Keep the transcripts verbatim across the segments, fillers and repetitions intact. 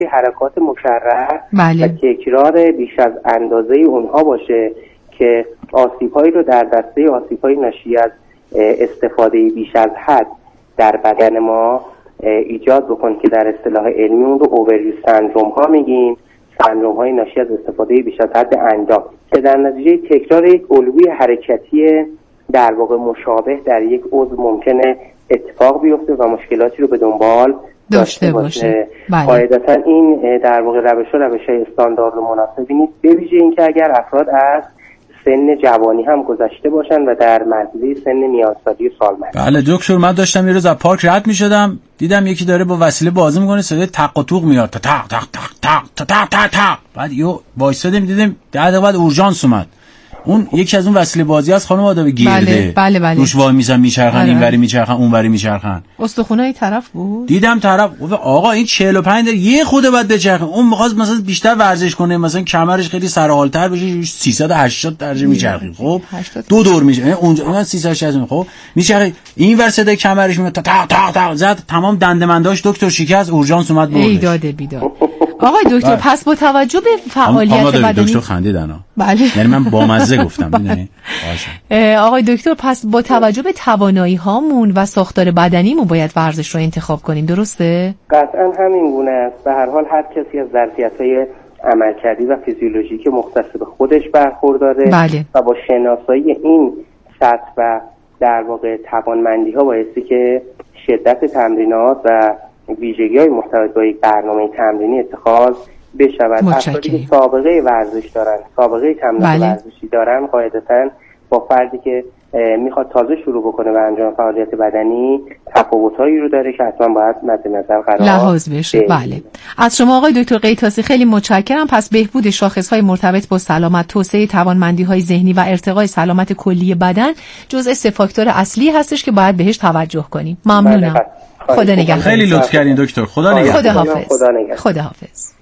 حرکات مکرر بله. و تکرار بیش از اندازه اونها باشه که آسیب‌هایی رو در دسته آسیب‌های ناشی از استفاده بیش از حد در بدن ما ایجاد بکن که در اصطلاح علمی اون رو اووریوز سندروم ها میگیم، سندروم های ناشی از استفاده بیش از حد اندام که در نتیجه تکرار یک الگوی حرکتی در واقع مشابه در یک عضو ممکنه اتفاق بیفته و مشکلاتی رو به دنبال داشته باشه. قاعدتا این در واقع روش ها روش های استاندارد و مناسبی نیست، به ویژه اینکه اگر افراد از سن جوانی هم گذشته باشن و در مرحله سن میانسالی سالمند. بله دکتر، من داشتم یه روز از پارک رد می‌شدم، دیدم یکی داره با وسیله بازی می‌کنه، صدای تق و توق میاد، تق تق تق تق تق تق تق تق. بعد یو وایسادیم دیدیم ده دقیقه بعد اورژانس اومد. اون یکی از اون وسیله بازی از خانم آداب گیرده. بله بله بله. روش وای میزن میچرخن، اینوری میچرخن اونوری میچرخن. استخونای طرف بود. دیدم طرف آقا این چهل و پنج دقیقه یه خود بعد بچرخه. اون می‌خواست مثلا بیشتر ورزش کنه، مثلا کمرش خیلی سرحال‌تر بشه، سیصد و هشتاد درجه میچرخه. خب دو دور میشه. اونجا اون سیصد و شصت خب میچرخه. این ور صدای کمرش میاد تا تا تا تا زد، تمام دندمنداش دکتر شکست، اورژانس اومد بردش. ای داده بیداد. آقای دکتر پس با توجه به فعالیت بدنی دکتر خندیدن. بله. یعنی من با مزه گفتم میدونی. آقای دکتر پس با توجه به توانایی هامون و ساختار بدنیمون باید ورزش رو انتخاب کنیم، درسته؟ قطعا همین گونه است. به هر حال هر کسی از ظرفیت‌های عملکردی و فیزیولوژیک مختص به خودش برخورداره. بله. و با شناسایی این سطح و در واقع توانمندی‌ها بایستی که شدت تمرینات و ویژگی‌های مرتبط با یک برنامه تمرینی اتخاذ بشود. افرادی که سابقه ورزش دارن، سابقه تمرین بله. ورزشی دارن، قاعدتاً با فردی که میخواد تازه شروع بکنه و انجام فعالیت بدنی تفاوت‌هایی رو داره که حتما باید مد نظر قرار لحاظ بشه. بله. از شما آقای دکتر قیتاسی خیلی متشکرم. پس بهبود شاخص‌های مرتبط با سلامت، توسعه توانمندی‌های ذهنی و ارتقای سلامت کلی بدن جزء سه فاکتور اصلی هستش که باید بهش توجه کنیم. ممنونم. بله. خدا نگهدار. خیلی لطف کردین دکتر. خدا نگهدار. خدا حافظ. خدا حافظ.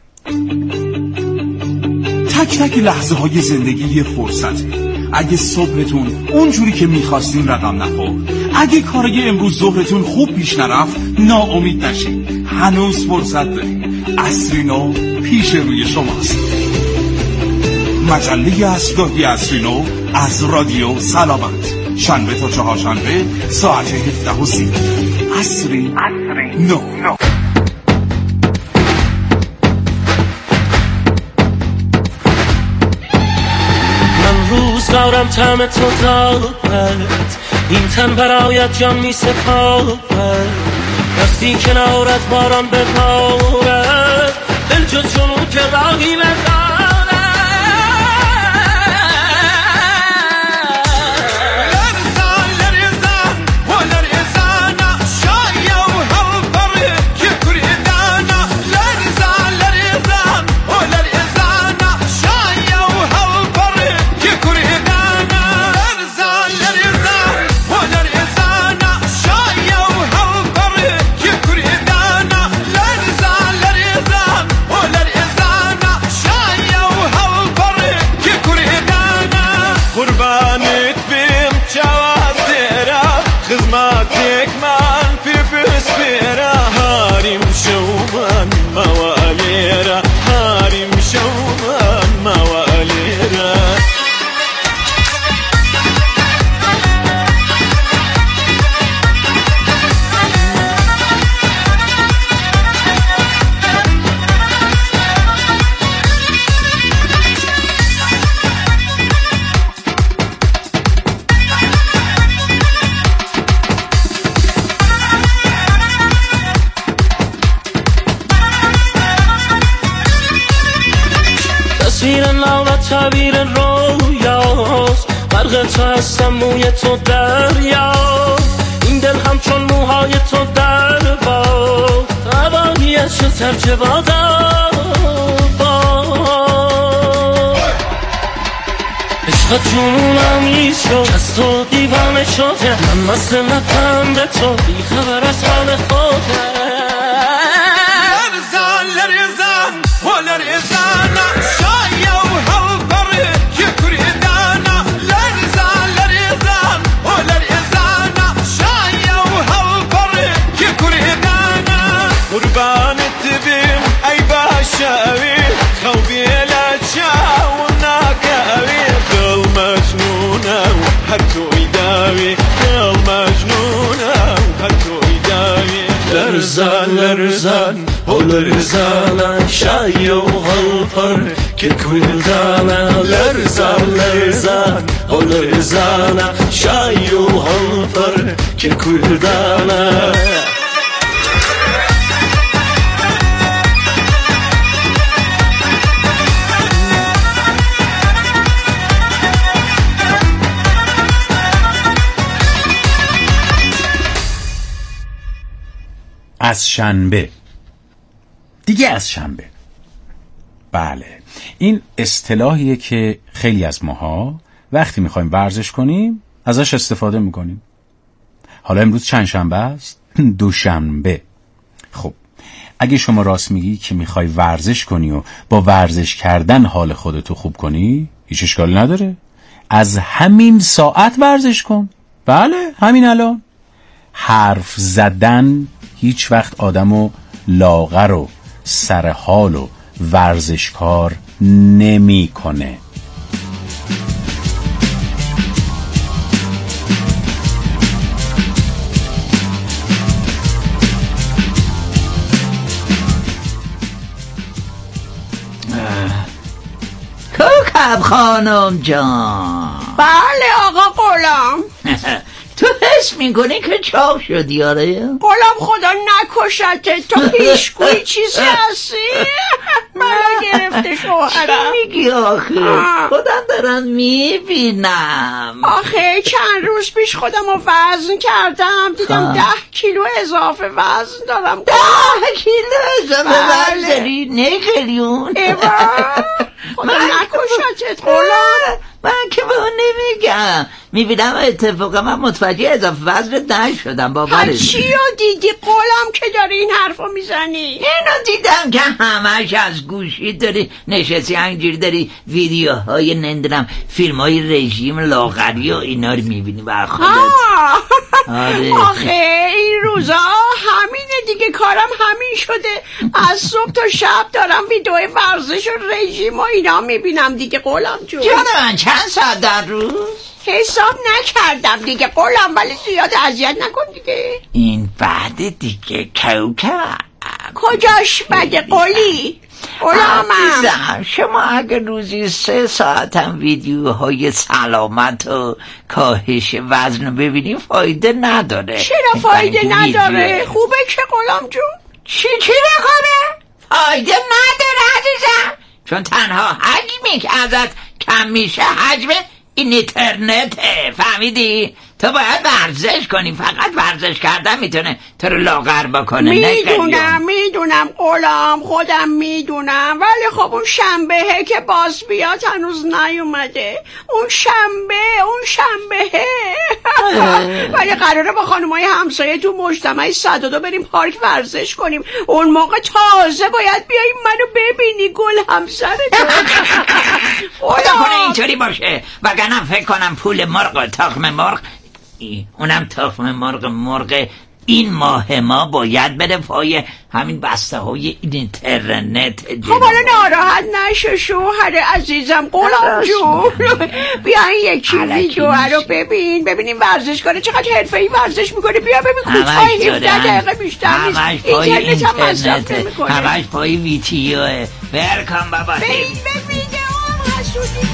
تک تک لحظه های زندگی فرصته. اگه صبحتون اونجوری که میخواستین رقم نخورد، اگه کارای امروز ظهرتون خوب پیش نرفت، ناامید نشین، هنوز فرصت دارین. عصری نو پیش روی شماست. مجله عصرگاهی عصری نو از رادیو سلامت، شنبه تا چهارشنبه ساعت هفده و سی. عصری نو. روزگارم طعم تو دارد، این تن برایت جان می سپارد. وقتی کنارت باران ببارد، دل جز چونو که راهی ندارد. تعبیر رویاست، غرق تو هستم موی تو دریا، این دل همچون موهای تو در باد، روانیت شد ترچه بادا عشقت جنونم ایز شد، از تو دیوانه شده، من مست نفهم به تو بی خبر از حال خوده. لرزان لرزان و لرزان شایا و هلبره که کردانا، لرزان لرزان و لرزان شایا و هلبره که کردانا، قربانت بیم ای با Olurzana şayo halfar Ki kuldana lerzan lerzan Olurzana şayo halfar Ki kuldana از شنبه دیگه از شنبه. بله این اصطلاحیه که خیلی از ماها وقتی میخوایم ورزش کنیم ازش استفاده میکنیم. حالا امروز چند شنبه است؟ دوشنبه. خب اگه شما راست میگی که میخوای ورزش کنی و با ورزش کردن حال خودتو خوب کنی هیچ اشکالی نداره، از همین ساعت ورزش کن. بله همین الان. حرف زدن هیچ وقت آدمو لاغر و سرحال و ورزشکار نمی کنه. کوکب خانم جان. بله آقا غلام. تو حس میکنی که چاق شدی؟ آره غلام خدا نکشته، تو پیشگوی چیزی هستی؟ بلا گرفته شوهرم. چی میگی آخه؟ خودم دارم میبینم. آخه چند روز پیش خودم رو وزن کردم، دیدم ده کیلو اضافه وزن دارم. ده کیلو اضافه وزن داری؟ نگلیون خدا نکشتت غلام. من که به اون نمیگم، میبینم اتفاقا من متوجه اضافه وزن نشدم. باورت چی رو دیدی غلام که داری این حرفو میزنی؟ اینو دیدم که همش از گوشی داری نشستی همینجوری داری ویدیوهای نمیدونم فیلم های رژیم لاغری و اینا رو میبینی. برخودت آره. آخه این روزا همینه دیگه، کارم همین شده، از صبح تا شب دارم ویدیو ورزش و رژیم و اینا میبینم دیگه غلام جون. جان من چند ساعت در روز؟ حساب نکردم دیگه غلام، ولی زیاد اذیت نکن دیگه. این بعد دیگه کوکب. کجاش بده قلی؟ غلامم شما اگه روزی سه ساعت هم ویدیوهای سلامت و کاهش وزن ببینی فایده نداره. چرا فایده نداره؟ خوبه که غلام جون؟ چی چی بکنه؟ فایده نداره عزیزم، چون تنها حجمی که ازت کم میشه حجم اینترنته. فهمیدی؟ تو باید ورزش کنی، فقط ورزش کردن میتونه تو رو لاغر بکنه. میدونم میدونم غلام، خودم میدونم، ولی خب اون شنبهه که باز بیاد هنوز نیومده. اون شنبه اون شنبهه ولی قراره با خانمای همسایه تو مجتمع صد و دو بریم پارک ورزش کنیم. اون موقع تازه باید بیایی منو ببینی گل همسرتو. خدا کنه اینطوری باشه، وگرنه فکر کنم پول مرغ تخم مرغ، اونم تخم مرغ مرغ این ماه ما باید بده پای همین بسته های اینترنت. خب حالا ناراحت نشو شوهر عزیزم غلام جون، بیاین یکی ویدیو رو ببین، ببینیم ورزش کنه چقدر حرفه‌ای ورزش میکنه. بیا ببین کوتاه هفده دقیقه بیشتر نیست، اینترنت هم مصرف نمیکنه، همش پای ویدیوه. برکن بابا ببین ببین هم حسودی.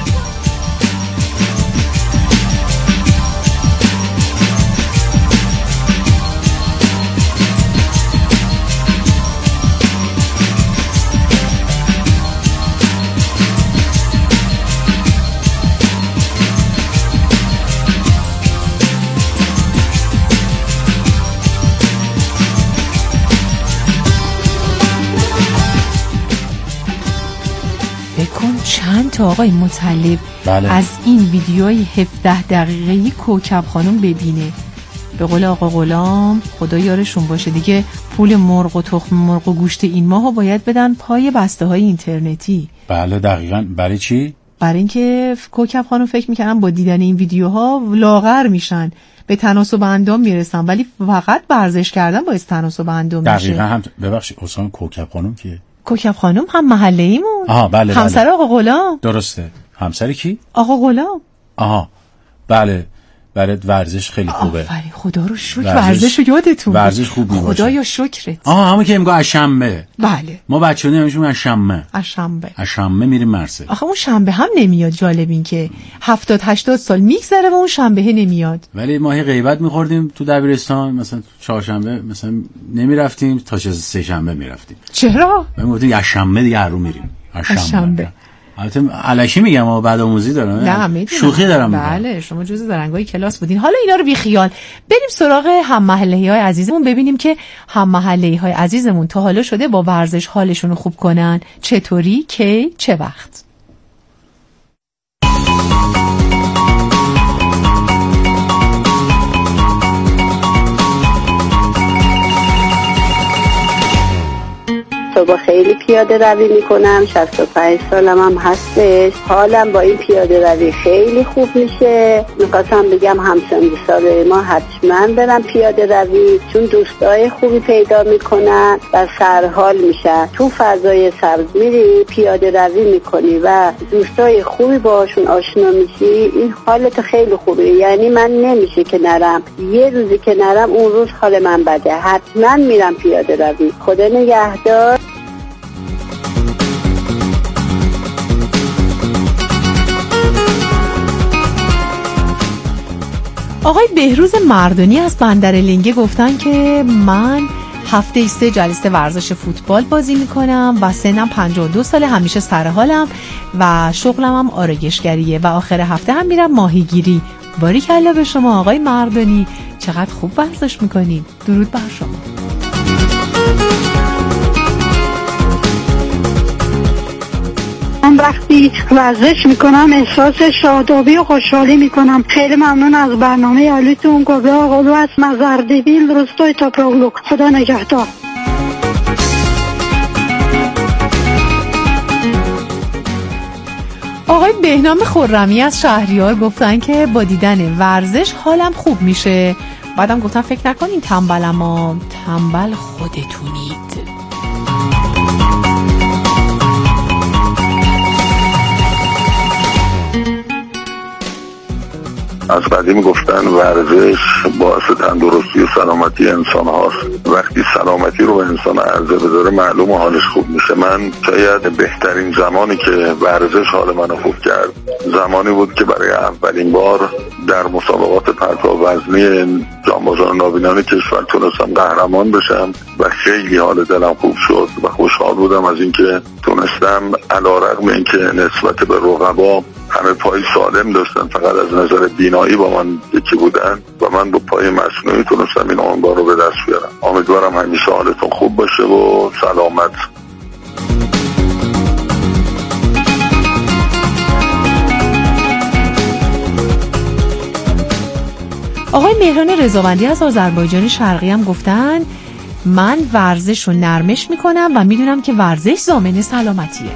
چند تا آقای مطلب بله. از این ویدیوی هفده دقیقه‌ای کوکب خانم ببینه. به قول آقا غلام خدا یارشون باشه دیگه، پول مرغ و تخم مرغ و گوشت این ماهو باید بدن پای بسته های اینترنتی. بله دقیقاً. برای چی؟ برای اینکه کوکب خانم فکر میکنن با دیدن این ویدیوها لاغر میشن، به تناسب اندام میرسن، ولی فقط ورزش کردن باعث تناسب اندام میشه. دقیقاً. هم ببخشید اصلا کوکب خانم کیه؟ کوکب خانم هم محله ایمون. آها بله بله. همسر آقا غلام. درسته. همسر کی؟ آقا غلام. آها بله. برای ورزش خیلی خوبه. آفرین، خدا رو شکر ورزش رو یادتون. ورزش خوب میباشه. خدایا شکرت. آها همون که میگه شنبه. بله. ما بچه‌ها نمیشیم شنبه. شنبه. شنبه میریم مرسه. آخه اون شنبه هم نمیاد. جالب این که هفتاد هشتاد سال میگذره و اون شنبه نمیاد. ولی ما هی غیبت میخوردیم تو دبیرستان، مثلا چهارشنبه مثلا نمیرفتیم تا سه شنبه میرفتیم. چرا؟ ما گفتیم یا شنبه دیگه هر رو میریم. شنبه. البته علکی میگم اما بعد آموزی دارم. نه میدونم. شوخی دارم. بله شما جزء درنگای کلاس بودین. حالا اینا رو بی خیال. بریم سراغ هم محله‌های عزیزمون ببینیم که هم محله‌های عزیزمون تا حالا شده با ورزش حالشون رو خوب کنن. چطوری، کی، چه وقت؟ صبح خیلی پیاده روی میکنم، شصت و پنج سالم هم هستش. حالم با این پیاده روی خیلی خوب میشه. میخواستم بگم همسن سالای ما حتما برن پیاده روی، چون دوستای خوبی پیدا میکنن و سرحال میشن. تو فضای سبز میری پیاده روی میکنی و دوستای خوبی باشون آشنا میشی، این حالت خیلی خوبه. یعنی من نمیشه که نرم، یه روزی که نرم اون روز حال من بده. حتما میرم پیاده روی. خدا نگهدار. آقای بهروز مردانی از بندر لنگه گفتن که من هفته سه جلسه ورزش فوتبال بازی میکنم و سنم پنجاه و دو ساله، همیشه سر حالم و شغلم هم آرایشگریه و آخر هفته هم میرم ماهیگیری. باریکلا به شما آقای مردانی، چقدر خوب ورزش میکنین. درود بر شما. من وقتی ورزش میکنم احساس شادابی و خوشحالی میکنم. خیلی ممنون از برنامه علیتون. گوبه آقلو از مزردبیل روستای تاپراولو. خدا نگهدار. آقای بهنام خرمی از شهریار گفتن که با دیدن ورزش حالم خوب میشه. بعدم گفتن فکر نکنین تنبلم ها، تنبل خودتونید. از قدیم گفتن ورزش باعث تندرستی و سلامتی انسان هاست. وقتی سلامتی رو به انسان عرضه بداره معلوم حالش خوب میشه. من شاید بهترین زمانی که ورزش حال منو خوب کرد زمانی بود که برای اولین بار در مسابقات پرتاب وزنی جانبازان نابینان کشور تونستم قهرمان بشم و خیلی حال دلم خوب شد و خوشحال بودم از اینکه تونستم علیرغم اینکه نسبت به رقبا همه پای سالم داشتن، فقط از نظر بینایی با من یکی بودن و من با پای مصنوعی تونستم این عنوان رو به دست بیارم. امیدوارم همیشه حالتون خوب باشه و سلامت. آقای مهران رضاوندی از آذربایجان شرقی هم گفتن من ورزش رو نرمش میکنم و میدونم که ورزش ضامن سلامتیه.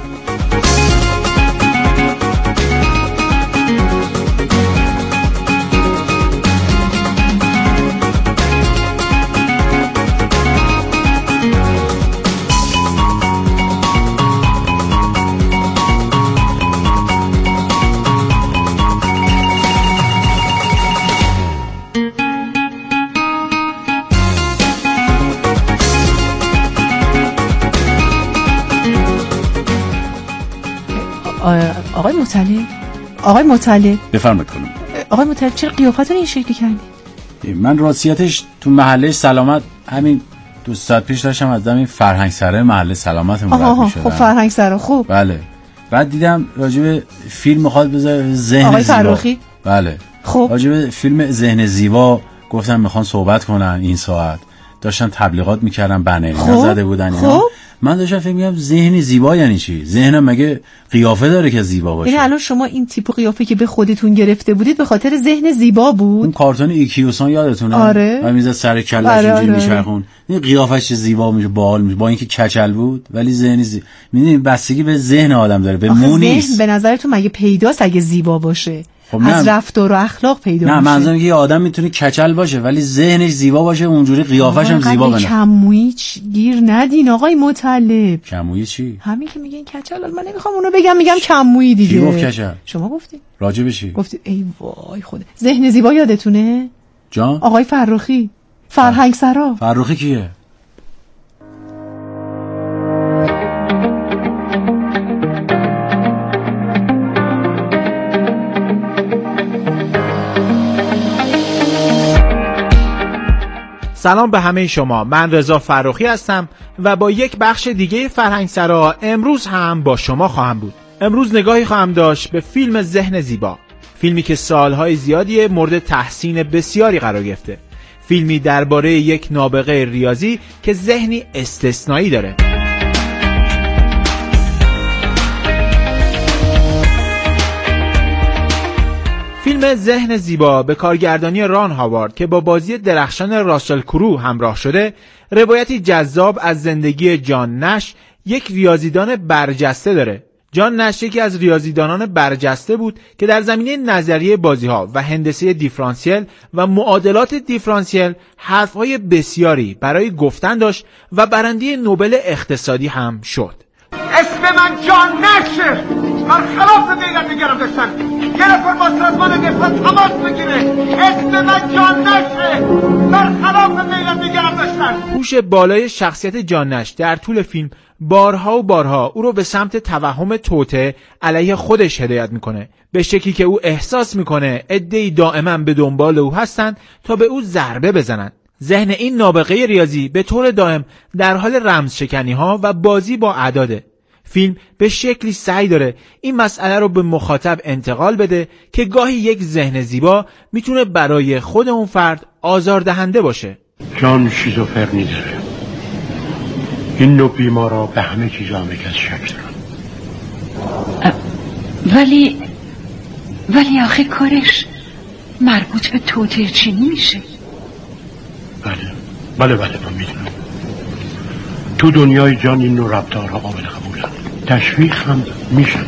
آقای مطلب آقای مطلب بفرمایید خانم. آقای مطلب چرا قیافتون این شکلی کردید؟ من راستیتش تو محله سلامت همین دو ساعت پیش داشتم از همین فرهنگ سرای محله سلامت رد می‌شدم. خب فرهنگ سرا خوب. بله. بعد دیدم راجع به فیلم می‌خواد بذاره ذهن آقای زیبا. فروخی؟ بله. خب راجع به فیلم ذهن زیبا گفتم میخوان صحبت کنن این ساعت. داشتن تبلیغات می‌کردن، بنرینا زده بودن اینا. خب. من داشتم فکر می‌کردم ذهن زیبا یعنی چی؟ ذهنم مگه قیافه داره که زیبا باشه؟ یعنی الان شما این تیپ قیافه که به خودتون گرفته بودید به خاطر ذهن زیبا بود؟ اون کارتون ایکیوسان یادتونه؟ آره. و میذاره سر کله‌اش آره اینجوری آره. میچرخون. این قیافش زیبا میشه، باحال میشه، با اینکه کچل بود ولی ذهنی زی... میدونی بستگی به ذهن آدم داره، به مو نیست. ذهن به نظرتون مگه پیداست اگه زیبا باشه؟ خب از رفتار و اخلاق پیدا نه میشه. نه منظورم یه آدم میتونه کچل باشه ولی ذهنش زیبا باشه، اونجوری قیافش هم زیبا بنه. کمویی گیر ندین آقای مطلب. کمویی چی؟ همین که میگن کچل، من نمیخوام اونو بگم، میگم کمویی دیگه. کی گفت کچل؟ شما گفتی. راجع به چی؟ گفتی ای وای خدا. ذهن زیبا یادتونه؟ جان؟ آقای فرخی. فرهنگ سرا. فرخی کیه؟ سلام به همه شما، من رضا فرخی هستم و با یک بخش دیگه فرهنگ سرا امروز هم با شما خواهم بود. امروز نگاهی خواهم داشت به فیلم ذهن زیبا، فیلمی که سالهای زیادی مورد تحسین بسیاری قرار گرفته، فیلمی درباره یک نابغه ریاضی که ذهنی استثنایی داره. فیلم ذهن زیبا به کارگردانی ران هاوارد که با بازی درخشان راسل کرو همراه شده، روایتی جذاب از زندگی جان نش، یک ریاضیدان برجسته داره. جان نش یکی از ریاضیدانان برجسته بود که در زمینه نظریه بازی‌ها و هندسه دیفرانسیل و معادلات دیفرانسیل حرف‌های بسیاری برای گفتن داشت و برنده نوبل اقتصادی هم شد. اسم من جان نشه، برخلاف دیگر دیگرم داشتن یه نفر با سازمان نفرت تماس بگیره. اسم من جان نشه، برخلاف دیگر دیگرم داشتن. هوش بالای شخصیت جان نش در طول فیلم بارها و بارها او رو به سمت توهم توطئه علیه خودش هدایت میکنه، به شکلی که او احساس میکنه عده‌ای دائما به دنبال او هستن تا به او ضربه بزنن. ذهن این نابغه ریاضی به طور دائم در حال رمز شکنی ها و بازی با اعداده. فیلم به شکلی سعی داره این مسئله رو به مخاطب انتقال بده که گاهی یک ذهن زیبا میتونه برای خود اون فرد آزاردهنده باشه. جان شیزوفرنی داره. این نوع بیمارا به همه چیز آمکز شک دارن. ولی ولی آخه کارش مربوط به توطئه چینی میشه. بله بله بله من میدونم. تو دنیای جان این نوع رفتارها قابل قبولن، تشویق هم میشن.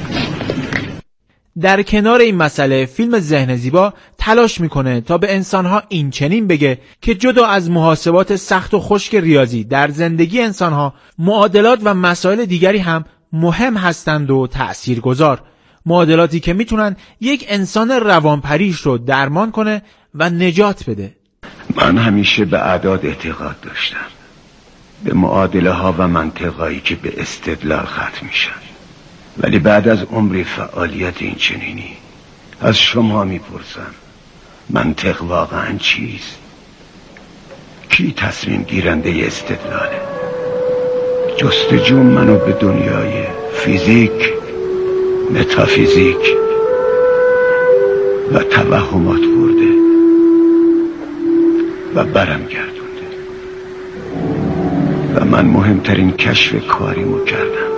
در کنار این مسئله فیلم ذهن زیبا تلاش میکنه تا به انسانها این چنین بگه که جدا از محاسبات سخت و خشک ریاضی در زندگی انسانها، معادلات و مسائل دیگری هم مهم هستند و تأثیرگذار. معادلاتی که میتونن یک انسان روانپریش رو درمان کنه و نجات بده. من همیشه به اعداد اعتقاد داشتم، به معادله ها و منطقهایی که به استدلال ختم میشن. ولی بعد از عمری فعالیت این چنینی از شما میپرسم، منطق واقعا چیست؟ کی تصمیم گیرنده استدلاله؟ جستجو منو به دنیای فیزیک، متافیزیک و توهمات برده و برم گردونده و من مهمترین کشف کاریمو کردم،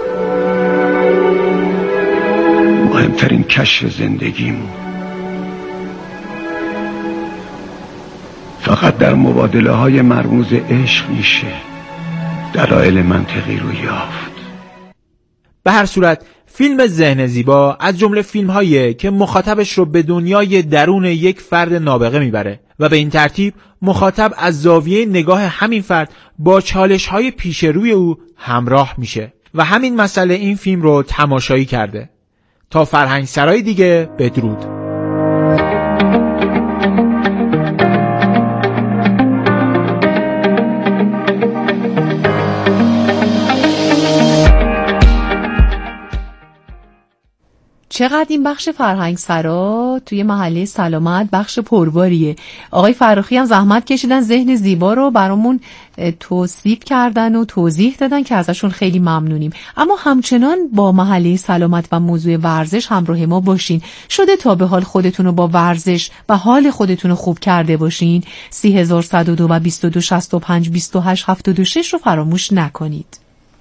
مهمترین کشف زندگیمو. فقط در مبادله های مرموز عشق میشه دلایل منطقی رو یافت. به هر صورت فیلم ذهن زیبا از جمله فیلم هایی که مخاطبش رو به دنیای درون یک فرد نابغه میبره و به این ترتیب مخاطب از زاویه نگاه همین فرد با چالش های پیش روی او همراه میشه و همین مسئله این فیلم رو تماشایی کرده. تا فرهنگ سرای دیگه، بدرود. چقدر این بخش فرهنگ سرا توی محله سلامت بخش پرباریه. آقای فرخی هم زحمت کشیدن ذهن زیبا رو برامون توصیف کردن و توضیح دادن که ازشون خیلی ممنونیم. اما همچنان با محله سلامت و موضوع ورزش همراه ما باشین. شده تا به حال خودتون رو با ورزش و حال خودتون رو خوب کرده باشین؟ سی هزار صد و دو و بیست و دو شصت و پنج بیست و هشت هفتاد و شش رو فراموش نکنید.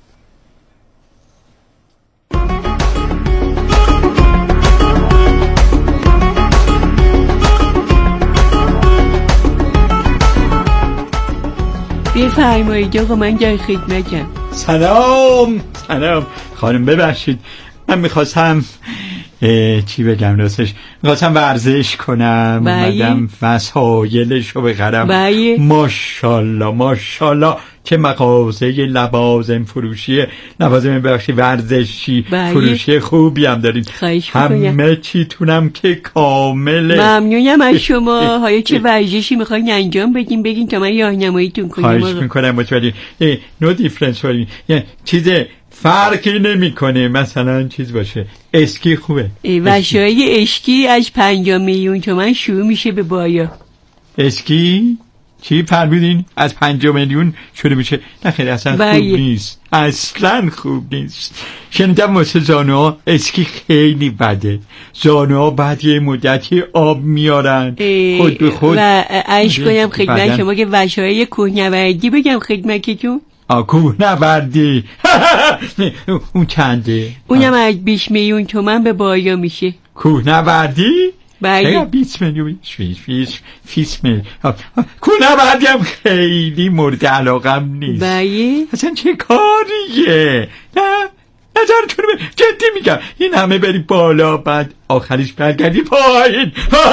بفرمایید آقا، من در خدمتم. سلام سلام خانم، ببخشید من میخواستم چی بگم راستش می‌خواستم ورزش کنم، اومدم وسایلشو بخرم. ماشاءالله ماشاءالله که مغازه لوازم فروشی لوازم بخشی ورزشی بایی. فروشی خوبی هم دارید، همه چیتونم که کامله. ممنونم از شما. های چه ورزشی میخواین انجام بدیم بگین تا من راهنماییتون کنم. خواهش میکنم متوجه نو دیفرنس ولی چیز فرقی نمیکنه، مثلا چیز باشه اسکی خوبه. وشای اسکی از پنجاه میلیون تومان شروع میشه به بالا. اسکی چی فرمودین؟ از پنجاه میلیون شروع میشه؟ نه خیلی اصلا خوب نیست، اصلا خوب نیست. شنیدم واسه زانوها اسکی خیلی بده، زانوها بعد یه مدتی آب میارن خود به خود. و عیش کنم خدمت شما که وشای کوهنوردی بگم خدمتتون. آه کوهنوردی اون چنده؟ اونم از بیست میلیون تومان به بالا میشه. کوهنوردی؟ بله بیست میلیون فیس فیس فیس میلیون کوهنوردی هم خیلی مورد علاقم نیست. بله اصلا چه کاریه؟ نه نظرتون رو جدی میگم، این همه بری بالا بعد آخرش برگردی پایین.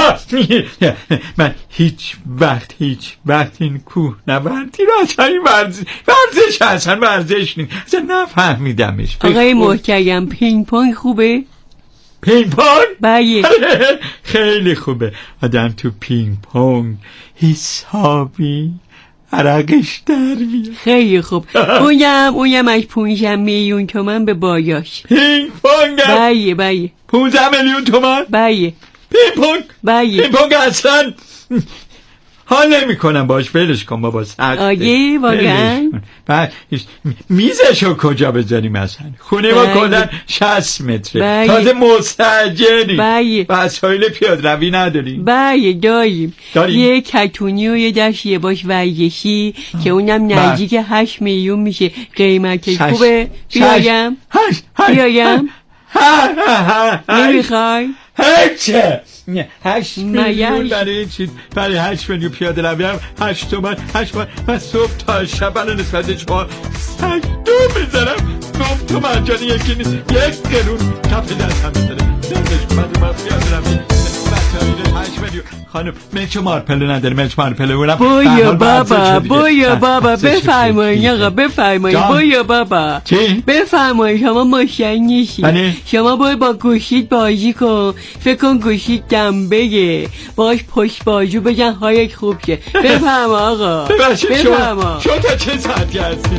من هیچ وقت هیچ وقت این کوهنوردی رو اصلا این ورزش ورزش اصلا ورزش نیست، اصلا نفهمیدمش. آقای محترم پینگ پونگ خوبه؟ پینگ پونگ؟ بله خیلی خوبه، آدم تو پینگ پونگ حسابی عرقش در میاد. خیلی خوب. اونم اونم از پونزده میلیون تومان به بالاش. پینگ پونگ؟ بله بله پونزده میلیون تومان؟ بله. پینگ پونگ؟ بله. پینگ پونگ اصلا حال نمی کنم باش، ولش کن بابا سخته. آگه واقعا؟ بعد میزشو کجا بذاریم اصلا؟ خونه ما کلن شصت متره، تازه مستاجری، وسایل پیاده روی نداریم. بله داریم، یه کتونی و یه دشت یه باش ورزشی که اونم نزدیک هشت میلیون میشه قیمتش. خوبه؟ بیایم؟ بیایم؟ نمیخوای؟ هرچه هشت میلیون برای چی؟ برای هشت میلیون پیاده روی هم هشت تومن هشت تومن من صبح تا شب الان نسبت شما سگ دو میزنم. نه تومن جانی یکی نیست، یک قرون کف دست هم میزنه. نمیدش کمد من پیاده روی هشت میلیون. خانم ملچ مارپلو نداره؟ ملچ مارپلو اونم بویا بابا بویا بابا بفرمایید آقا بفرمایید. بویا بابا چی؟ بفرمایید شما مشتری نیستی، شما باید با گوشید بازی کن، فکر کن گوشید دنبگه باش پشت بازو بگن هایت خوب شه. بفرما آقا بفرما. شما تا چه ساعتی هستی؟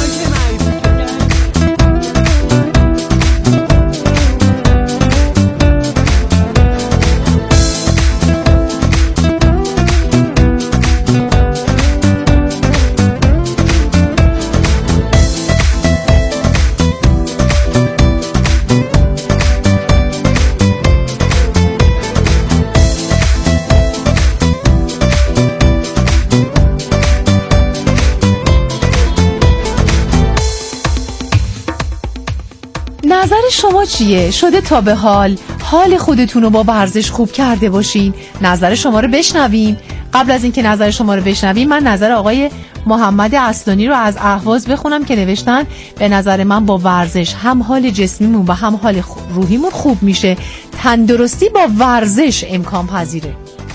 نظر شما چیه؟ شده تا به حال حال خودتون رو با ورزش خوب کرده باشین؟ نظر شما رو بشنویم. قبل از اینکه نظر شما رو بشنویم من نظر آقای محمد اصلانی رو از اهواز بخونم که نوشتن به نظر من با ورزش هم حال جسمیمون و هم حال روحیمون خوب میشه. تندرستی با ورزش امکان پذیره.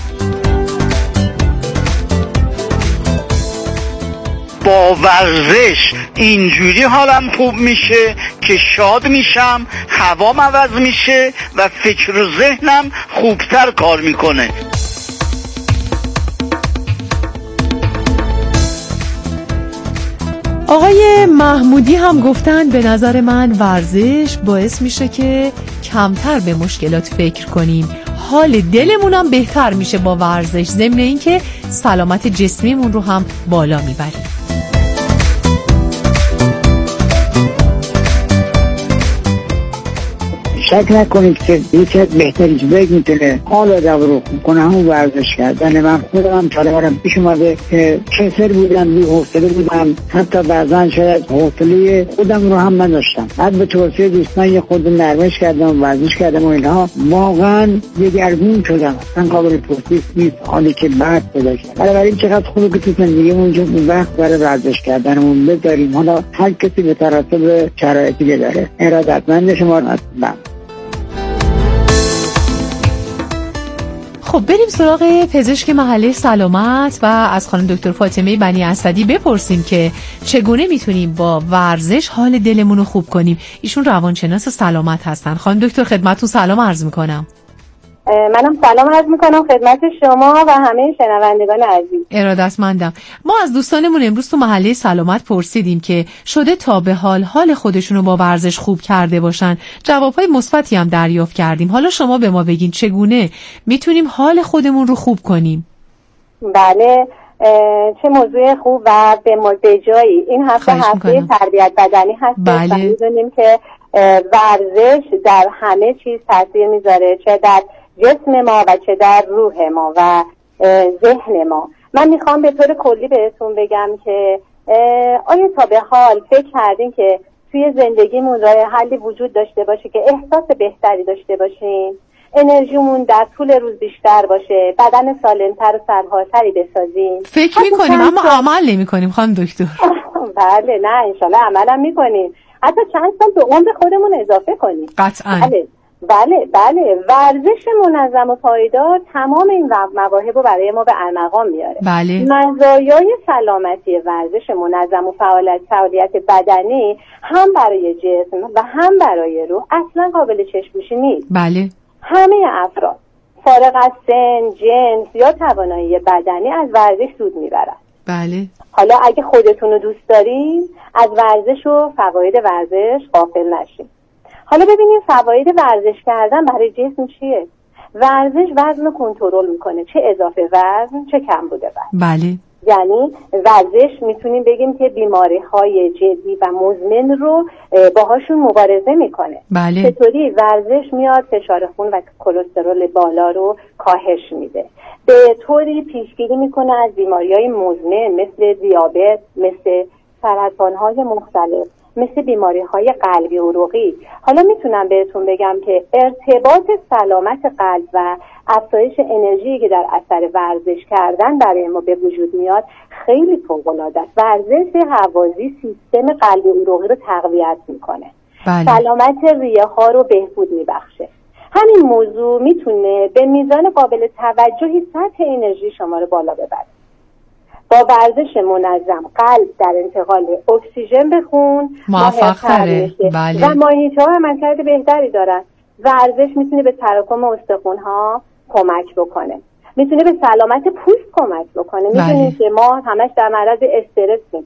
با ورزش اینجوری حالم خوب میشه که شاد میشم، هوام عوض میشه و فکر و ذهنم خوبتر کار میکنه. آقای محمودی هم گفتن به نظر من ورزش باعث میشه که کمتر به مشکلات فکر کنیم، حال دلمون هم بهتر میشه با ورزش، ضمن اینکه سلامت جسمیمون رو هم بالا میبریم. شک نکنید که یکی از بهترین چیزایی که میتونه حال آدم رو خوب کنه همون ورزش کردن. من خودم هم طالبانم پیش اومده که کسل بودم، بی حوصله بودم، حتی بعضا شاید حوصله خودم رو هم نداشتم. بعد به توصیه دوستان یه خود نرمش کردم، ورزش کردم و اینها، واقعا دگرگون شدم، اصلا قابل توصیف نیست حالی که بعد پیدا کردم. بنابراین چقدر خوبه که تو زندگیمون اون وقت برای ورزش کردنمون بذاریم، حالا هر کسی به تناسب شرایطی که داره. ارادتمند شما هستم. خب بریم سراغ پزشک محله سلامت و از خانم دکتر فاطمه بنی اسدی بپرسیم که چگونه میتونیم با ورزش حال دلمون رو خوب کنیم. ایشون روانشناس سلامت هستن. خانم دکتر خدمتتون سلام عرض میکنم. منم سلام عرض میکنم خدمت شما و همه شنوندگان عزیز. ارادتمندم. ما از دوستانمون امروز تو محله سلامت پرسیدیم که شده تا به حال حال خودشونو با ورزش خوب کرده باشن. جوابهای مثبتی هم دریافت کردیم. حالا شما به ما بگین چگونه میتونیم حال خودمون رو خوب کنیم؟ بله، چه موضوع خوب و به جایی. این هفته هفته تربیت بدنی هست. بله. میدونیم که ورزش در همه چیز تاثیر میذاره، چه در جسم ما و چه در روح ما و ذهن ما. من میخوام به طور کلی بهتون بگم که آیا تا به حال فکر کردین که توی زندگیمون راه حلی وجود داشته باشه که احساس بهتری داشته باشیم، انرژیمون در طول روز بیشتر باشه، بدن سالمتر و سرحالتری بسازیم؟ فکر میکنیم اما عمل نمیکنیم خانم دکتر. بله، نه انشالله عملم میکنیم. حتی چند سال به عمر خودمون اضافه کنیم. قطعا. بله بله بله ورزش منظم و پایدار تمام این مواهب رو برای ما به ارمغان میاره. بله. مزایای سلامتی ورزش منظم و فعالیت فعالیت بدنی هم برای جسم و هم برای روح اصلا قابل چشم‌پوشی نیست. بله. همه افراد فارغ از سن، جنس یا توانایی بدنی از ورزش سود میبرن. بله. حالا اگه خودتون رو دوست دارین از ورزش و فواید ورزش غافل نشین. حالا ببینیم فواید ورزش کردن برای جسم چیه؟ ورزش وزن رو کنترل میکنه، چه اضافه وزن چه کم بوده وزن. بله. یعنی ورزش میتونیم بگیم که بیماری های جدی و مزمن رو باهاشون مبارزه میکنه. بله. چطوری؟ ورزش میاد فشار خون و کلسترول بالا رو کاهش میده، به طوری پیشگیری میکنه از بیماری های مزمن مثل دیابت، مثل سرطان های مختلف، مثل بیماری های قلبی و عروقی. حالا میتونم بهتون بگم که ارتباط سلامت قلب و افزایش انرژی که در اثر ورزش کردن برای ما به وجود میاد خیلی فوق‌العاده است. ورزش هوازی سیستم قلبی و عروقی رو تقویت میکنه. بله. سلامت ریه ها رو بهبود میبخشه. همین موضوع میتونه به میزان قابل توجهی سطح انرژی شما رو بالا ببره. با ورزش منظم قلب در انتقال اکسیژن به خون موفق تره. بله. و ماهیچه‌ها عملکرد بهتری دارن. ورزش میتونه به تراکم استخوان‌ها کمک بکنه، میتونه به سلامت پوست کمک بکنه. میدونیم بله. که ما همش در معرض استرسیم.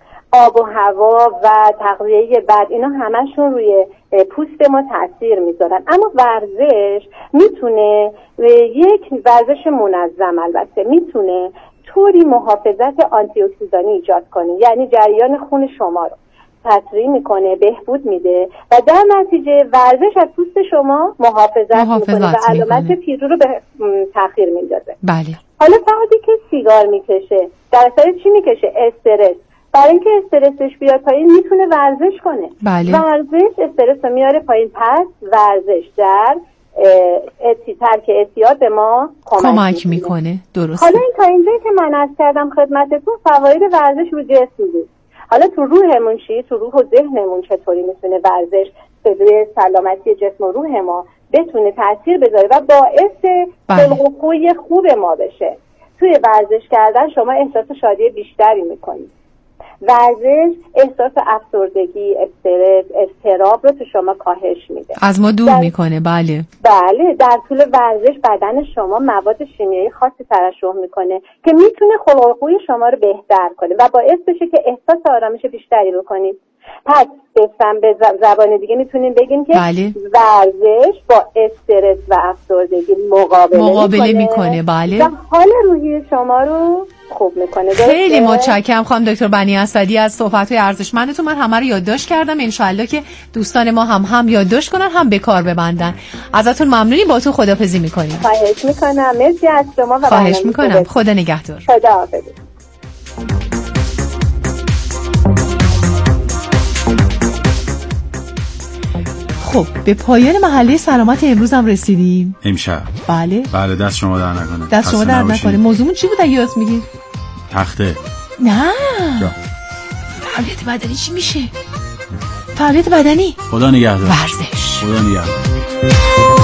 آب و هوا و تغذیه بد اینا همشون روی پوست ما تاثیر میذارن، اما ورزش میتونه یک ورزش منظم البته میتونه طوری محافظت آنتی اکسیدانی ایجاد کنه، یعنی جریان خون شما رو تسریع میکنه، بهبود میده و در نتیجه ورزش از پوست شما محافظت, محافظت میکنه و علامت پیرو رو به تاخیر میندازه. بله. حالا فردی که سیگار میکشه در اثر چی میکشه؟ استرس. برای اینکه استرسش بیاد پایین میتونه ورزش کنه. بله. ورزش استرس رو میاره پایین، پس ورزش در اتی ترک اعتیاد به ما کمک, کمک میکنه. درسته. حالا این تا اینجایی که من عرض کردم خدمتتون فواید ورزش رو جسم بود. حالا تو روحمون چی؟ تو روح و ذهنمون چطوری میتونه ورزش به روی سلامتی جسم و روح ما بتونه تاثیر بذاره و باعث خلق و خوی خوب ما بشه؟ توی ورزش کردن شما احساس شادی بیشتری میکنید. ورزش احساس افسردگی، استرس، اضطراب رو تو شما کاهش میده، از ما دور در... میکنه. بله بله. در طول ورزش بدن شما مواد شیمیایی خاصی ترشح میکنه که میتونه خلق و خوی شما رو بهتر کنه و باعث بشه که احساس آرامش بیشتری بکنید. پس بسم به زبان دیگه میتونیم بگیم که بله. ورزش با استرس و افسردگی مقابله, مقابله میکنه. بله. و حال روحی شما رو خوب میکنه. خیلی متشکرم خانم دکتر بنی اسدی از صحبت‌های ارزشمندتون. من همه رو یادداشت کردم، انشالله که دوستان ما هم هم یادداشت کنن هم به کار ببندن. ازتون ممنونیم، با تو خداحافظی میکنیم. خواهش میکنم. مرسی از شما و خواهش میکنم. خدا نگهدار. خداحافظ. خب به پایان محله سلامت امروز هم رسیدیم. امشب بله بله دست شما در نکنه. دست شما در نکنه. موضوعمون چی بود اگه یاد میگی؟ تخته. نه جا. فعالیت بدنی چی میشه؟ فعالیت بدنی. خدا نگهدار. ورزش. خدا نگهدار.